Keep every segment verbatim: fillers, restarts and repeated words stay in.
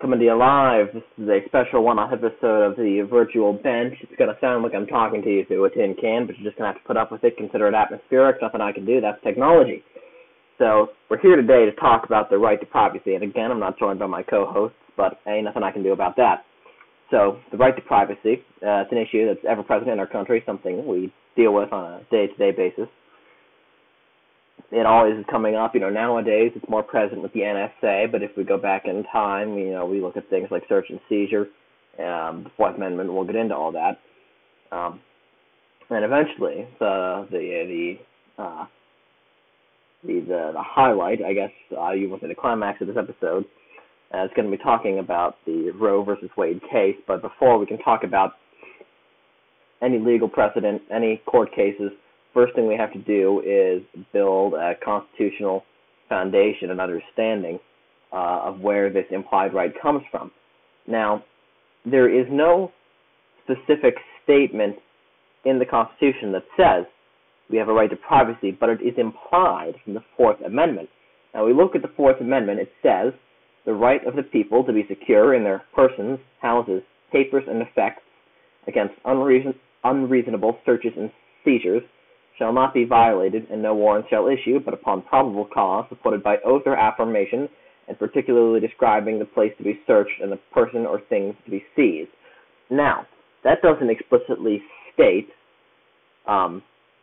coming to you live. This is a special one-off episode of the Virtual Bench. It's going to sound like I'm talking to you through a tin can, but you're just going to have to put up with it. Consider it atmospheric. Nothing I can do. That's technology. So we're here today to talk about the right to privacy. And again, I'm not joined by my co-hosts, but ain't nothing I can do about that. So the right to privacy, uh, it's an issue that's ever present in our country, something we deal with on a day-to-day basis. It always is coming up. You know, nowadays it's more present with the N S A, but if we go back in time, you know, we look at things like search and seizure, um, the Fourth Amendment. We'll get into all that, um, and eventually the the the, uh, the the the highlight, I guess, uh, you will say the climax of this episode, uh, is going to be talking about the Roe versus Wade case. But before we can talk about any legal precedent, any court cases, first thing we have to do is build a constitutional foundation and understanding uh, of where this implied right comes from. Now, there is no specific statement in the Constitution that says we have a right to privacy, but it is implied from the Fourth Amendment. Now, we look at the Fourth Amendment. It says the right of the people to be secure in their persons, houses, papers, and effects against unreason- unreasonable searches and seizures shall not be violated, and no warrant shall issue, but upon probable cause, supported by oath or affirmation, and particularly describing the place to be searched and the person or things to be seized. Now, that doesn't explicitly state um,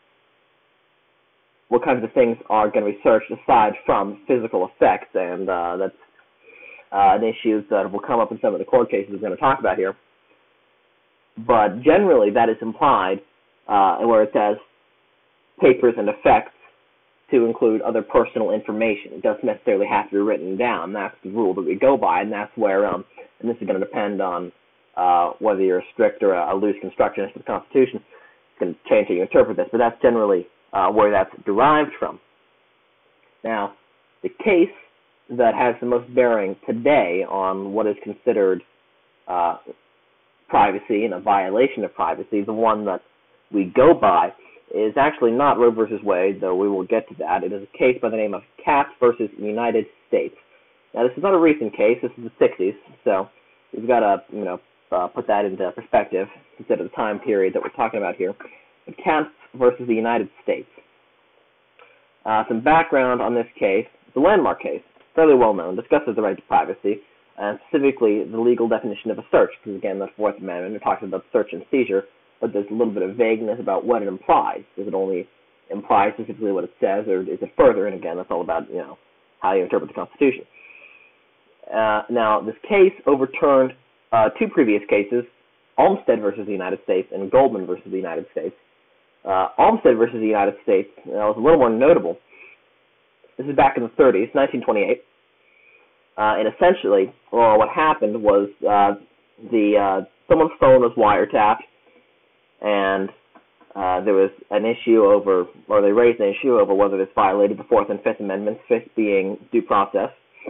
what kinds of things are going to be searched aside from physical effects, and uh, that's uh, an issue that will come up in some of the court cases we're going to talk about here. But generally, that is implied, uh, where it says papers and effects to include other personal information. It doesn't necessarily have to be written down. That's the rule that we go by, and that's where, um, and this is going to depend on uh, whether you're a strict or a, a loose constructionist of the Constitution. It's going to change how you interpret this, but that's generally uh, where that's derived from. Now, the case that has the most bearing today on what is considered uh, privacy and a violation of privacy, the one that we go by, is actually not Roe versus Wade, though we will get to that. It is a case by the name of Katz versus United States. Now, this is not a recent case. This is the sixties, so we've got to, you know, uh, put that into perspective instead of the time period that we're talking about here. But Katz versus the United States. Uh, some background on this case. It's a landmark case, fairly well known, discusses the right to privacy, and specifically the legal definition of a search, because again, the Fourth Amendment, it talks about search and seizure, but there's a little bit of vagueness about what it implies. Does it only imply specifically what it says, or is it further? And again, that's all about, you know, how you interpret the Constitution. Uh, now, this case overturned uh, two previous cases, Olmstead versus the United States and Goldman versus the United States. Uh, Olmstead versus the United States uh, was a little more notable. This is back in the thirties, nineteen twenty-eight. Uh, and essentially, well, what happened was uh, the uh, someone's phone was wiretapped, and uh, there was an issue over, or they raised an issue over whether this violated the Fourth and Fifth Amendments, fifth being due process.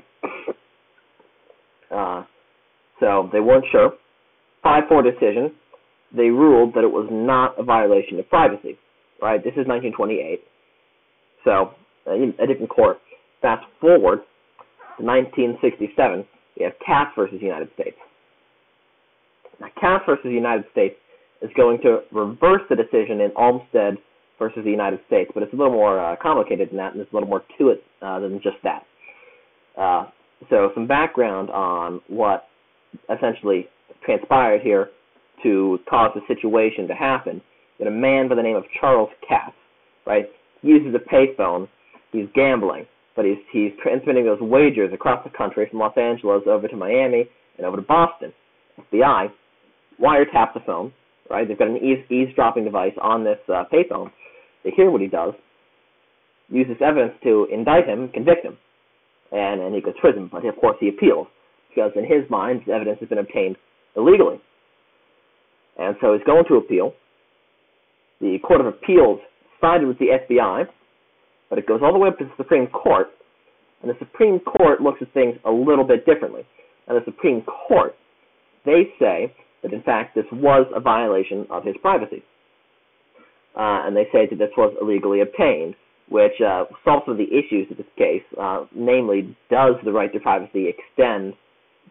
Uh, so they weren't sure. five four decision, they ruled that it was not a violation of privacy. Right? This is nineteen twenty-eight. So, uh, a different court. Fast forward to nineteen sixty-seven, we have Katz versus United States. Now, Katz versus United States is going to reverse the decision in Olmstead versus the United States, but it's a little more uh, complicated than that, and there's a little more to it uh, than just that. Uh, so some background on what essentially transpired here to cause the situation to happen. That a man by the name of Charles Katz, right, uses a payphone. He's gambling, but he's he's transmitting those wagers across the country from Los Angeles over to Miami and over to Boston. F B I wiretap the phone. Right, they've got an eaves, eavesdropping device on this uh, payphone. They hear what he does, use this evidence to indict him, convict him, and, and he goes to prison. But of course he appeals, because in his mind, this evidence has been obtained illegally. And so he's going to appeal. The Court of Appeals sided with the F B I, but it goes all the way up to the Supreme Court, and the Supreme Court looks at things a little bit differently. And the Supreme Court, they say that in fact this was a violation of his privacy. Uh, and they say that this was illegally obtained, which uh, solves some of the issues of this case. Uh, namely, does the right to privacy extend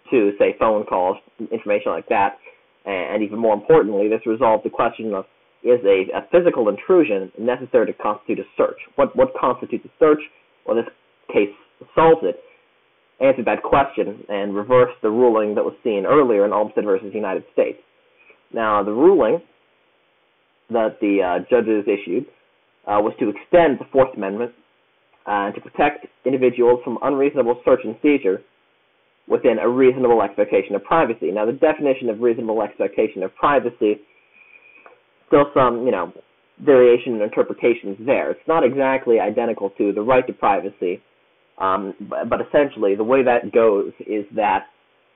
to, say, phone calls, information like that. And even more importantly, this resolved the question of, is a, a physical intrusion necessary to constitute a search? What what constitutes a search? Well, this case solves it, answered that question, and reversed the ruling that was seen earlier in Olmstead versus United States. Now, the ruling that the uh, judges issued uh, was to extend the Fourth Amendment uh, and to protect individuals from unreasonable search and seizure within a reasonable expectation of privacy. Now, the definition of reasonable expectation of privacy, still some, you know, variation in interpretations there. It's not exactly identical to the right to privacy, um, but, but essentially the way that goes is that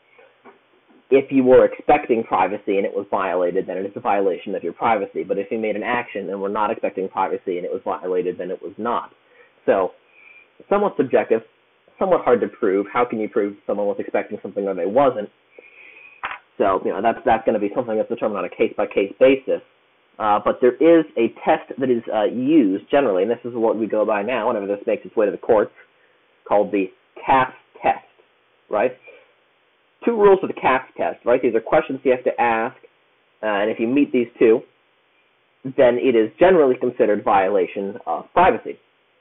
if you were expecting privacy and it was violated, then it is a violation of your privacy. But if you made an action and were not expecting privacy and it was violated, then it was not. So, somewhat subjective, somewhat hard to prove. How can you prove someone was expecting something or they wasn't? So, you know, that's that's going to be something that's determined on a case-by-case basis. Uh, but there is a test that is uh, used generally, and this is what we go by now whenever this makes its way to the courts, called the Capps test, right? Two rules of the Capps test, right? These are questions you have to ask, uh, and if you meet these two, then it is generally considered violation of privacy.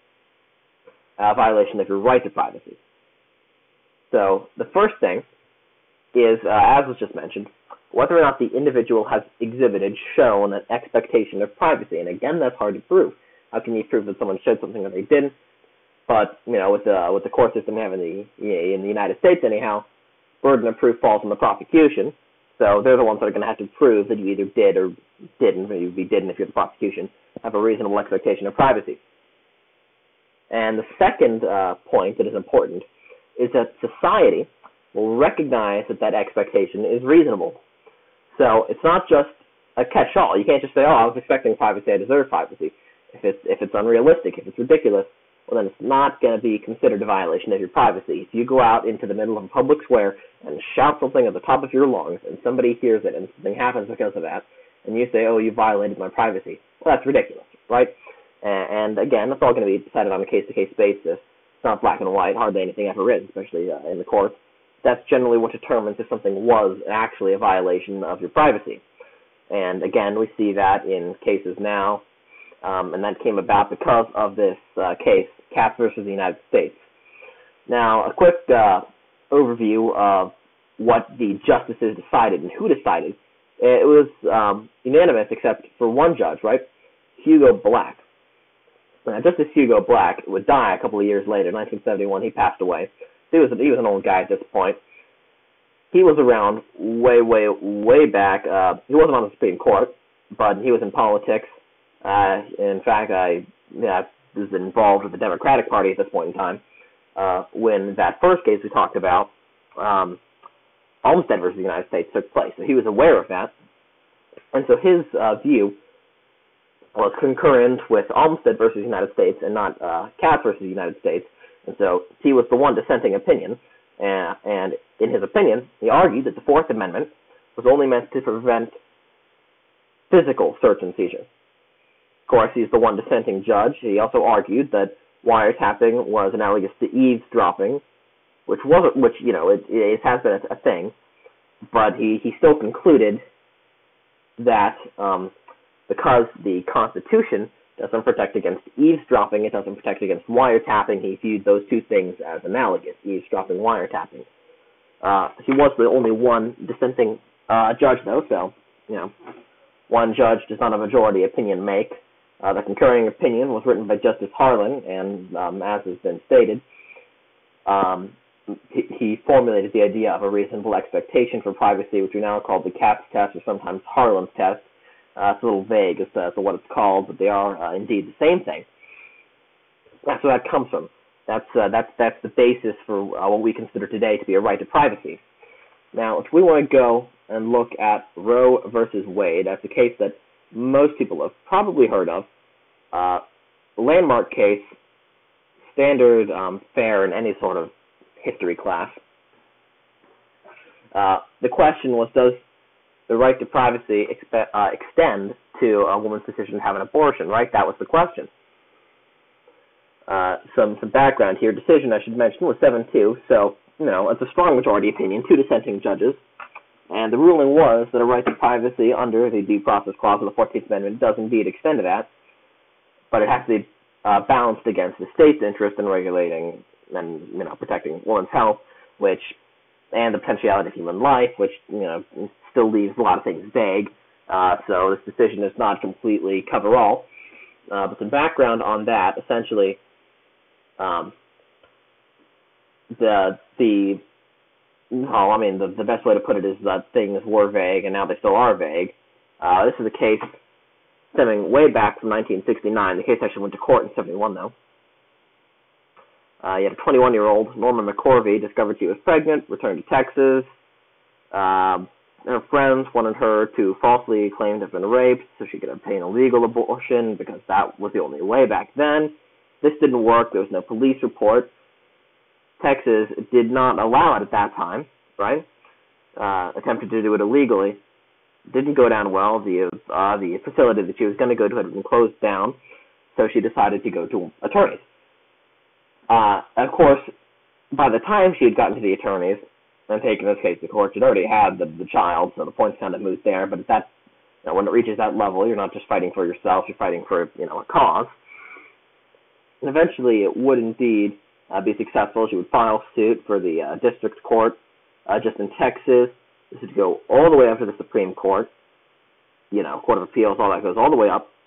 A violation of your right to privacy. So the first thing is, uh, as was just mentioned, whether or not the individual has exhibited, shown an expectation of privacy. And again, that's hard to prove. How can you prove that someone showed something that they didn't? But, you know, with the, with the court system having the, in the United States anyhow, burden of proof falls on the prosecution. So they're the ones that are going to have to prove that you either did or didn't, or you'd be didn't if you're the prosecution, have a reasonable expectation of privacy. And the second uh, point that is important is that society will recognize that that expectation is reasonable. So it's not just a catch-all. You can't just say, oh, I was expecting privacy, I deserve privacy. If it's, if it's unrealistic, if it's ridiculous, well, then it's not going to be considered a violation of your privacy. If you go out into the middle of a public square and shout something at the top of your lungs and somebody hears it and something happens because of that, and you say, oh, you violated my privacy, well, that's ridiculous, right? And again, that's all going to be decided on a case-to-case basis. It's not black and white, hardly anything ever is, especially uh, in the courts. That's generally what determines if something was actually a violation of your privacy. And again, we see that in cases now, um, and that came about because of this uh, case, Capps versus the United States. Now, a quick uh, overview of what the justices decided and who decided. It was um, unanimous except for one judge, right? Hugo Black. Now, Justice Hugo Black would die a couple of years later. In nineteen seventy-one, he passed away. He was he was an old guy at this point. He was around way, way, way back. Uh, he wasn't on the Supreme Court, but he was in politics. Uh, in fact, I yeah, was involved with the Democratic Party at this point in time uh, when that first case we talked about, um, Olmstead versus the United States, took place. So he was aware of that. And so his uh, view was concurrent with Olmstead versus the United States and not uh, Capps versus the United States. And so he was the one dissenting opinion. Uh, and in his opinion, he argued that the Fourth Amendment was only meant to prevent physical search and seizure. Of course, he's the one dissenting judge. He also argued that wiretapping was analogous to eavesdropping, which wasn't, which, you know, it, it has been a, a thing. But he, he still concluded that um, because the Constitution doesn't protect against eavesdropping, it doesn't protect against wiretapping, he viewed those two things as analogous, eavesdropping, wiretapping. Uh, he was the only one dissenting uh, judge, though, so, you know, one judge does not a majority opinion make. Uh, the concurring opinion was written by Justice Harlan, and um, as has been stated, um, he, he formulated the idea of a reasonable expectation for privacy, which we now call the Capps test, or sometimes Harlan's test. Uh, it's a little vague as to, as to what it's called, but they are uh, indeed the same thing. That's where that comes from. That's uh, that's that's the basis for uh, what we consider today to be a right to privacy. Now, if we want to go and look at Roe versus Wade, that's a case that most people have probably heard of. Uh, landmark case, standard um, fare in any sort of history class. Uh, the question was, does the right to privacy expe- uh, extend to a woman's decision to have an abortion, right? That was the question. Uh, some, some background here. Decision, I should mention, was seven two, so you know, it's a strong majority opinion, two dissenting judges, and the ruling was that a right to privacy under the Due Process Clause of the fourteenth Amendment does indeed extend to that, but it has to be uh, balanced against the state's interest in regulating and, you know, protecting women's health, which, and the potentiality of human life, which, you know, still leaves a lot of things vague. Uh, so this decision does not completely cover all. Uh, but some background on that, essentially, um, the the oh, I mean, the, the best way to put it is that things were vague, and now they still are vague. Uh, this is a case stemming way back from nineteen sixty-nine. The case actually went to court in seventy-one, though. Uh, you had a twenty-one-year-old, Norma McCorvey, discovered she was pregnant, returned to Texas. Uh, her friends wanted her to falsely claim to have been raped so she could obtain a legal abortion because that was the only way back then. This didn't work. There was no police report. Texas did not allow it at that time, right? Uh, attempted to do it illegally. Didn't go down well. The uh, the facility that she was going to go to had been closed down, so she decided to go to attorneys. Uh, of course, by the time she had gotten to the attorneys and taken this case to court, she'd already had the, the child, so the points kind of moved there. But at that, you know, when it reaches that level, you're not just fighting for yourself; you're fighting for, you know, a cause. And eventually, it would indeed uh, be successful. She would file suit for the uh, district court uh, just in Texas. This would go all the way up to the Supreme Court, you know, Court of Appeals, all that goes all the way up.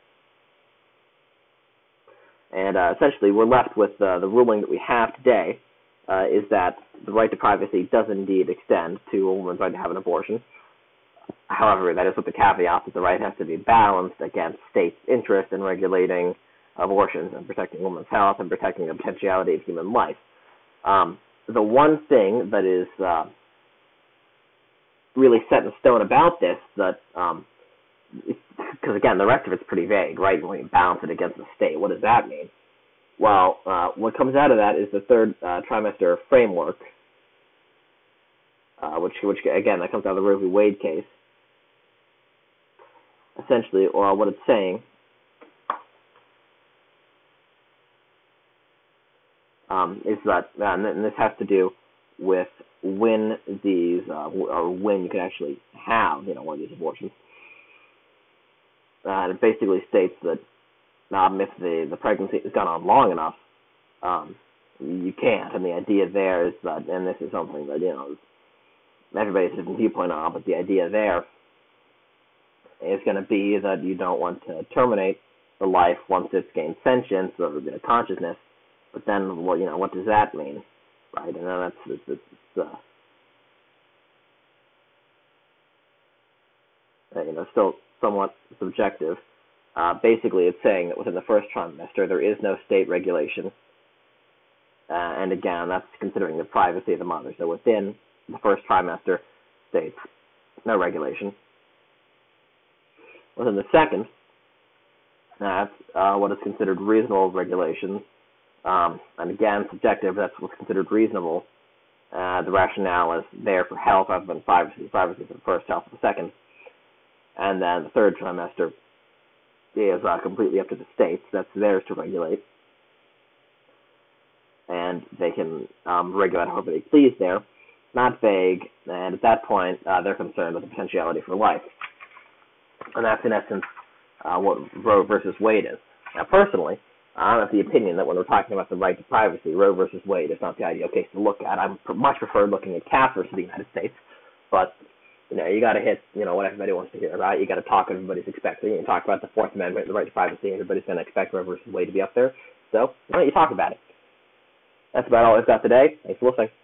And uh, essentially, we're left with uh, the ruling that we have today, uh, is that the right to privacy does indeed extend to a woman's right to have an abortion. However, that is with the caveat that the right has to be balanced against states' interest in regulating abortions and protecting women's health and protecting the potentiality of human life. Um, the one thing that is uh, really set in stone about this, that um, because again, the rest of it's pretty vague, right? When you balance it against the state, what does that mean? Well, uh, what comes out of that is the third uh, trimester framework, uh, which, which again, that comes out of the Roe v. Wade case. Essentially, or what it's saying um, is that, uh, and this has to do with when these, uh, or when you can actually have, you know, one of these abortions. Uh, and it basically states that um, if the, the pregnancy has gone on long enough, um, you can't. And the idea there is that, and this is something that, you know, everybody has a different viewpoint on, but the idea there is going to be that you don't want to terminate the life once it's gained sentience or a bit of consciousness. But then, well, you know, what does that mean, right? And then that's it's, it's, it's uh, you know, still somewhat subjective. Uh, basically, it's saying that within the first trimester, there is no state regulation. Uh, and again, that's considering the privacy of the mother. So within the first trimester, states, no regulation. Within the second, that's uh, what is considered reasonable regulations. Um, and again, subjective, that's what's considered reasonable. Uh, the rationale is there for health rather than privacy. Privacy for the first, health for the second. And then the third trimester is uh, completely up to the states. That's theirs to regulate. And they can um, regulate however they please there. Not vague. And at that point, uh, they're concerned with the potentiality for life. And that's, in essence, uh, what Roe versus Wade is. Now, personally, I'm of the opinion that when we're talking about the right to privacy, Roe versus Wade is not the ideal case to look at. I much prefer looking at Cass versus the United States. But you know, you got to hit, you know, what everybody wants to hear, right? You got to talk what everybody's expecting. You talk about the Fourth Amendment, the right to privacy. Everybody's going to expect Roe versus Wade to be up there. So, why don't you talk about it? That's about all I've got today. Thanks for listening.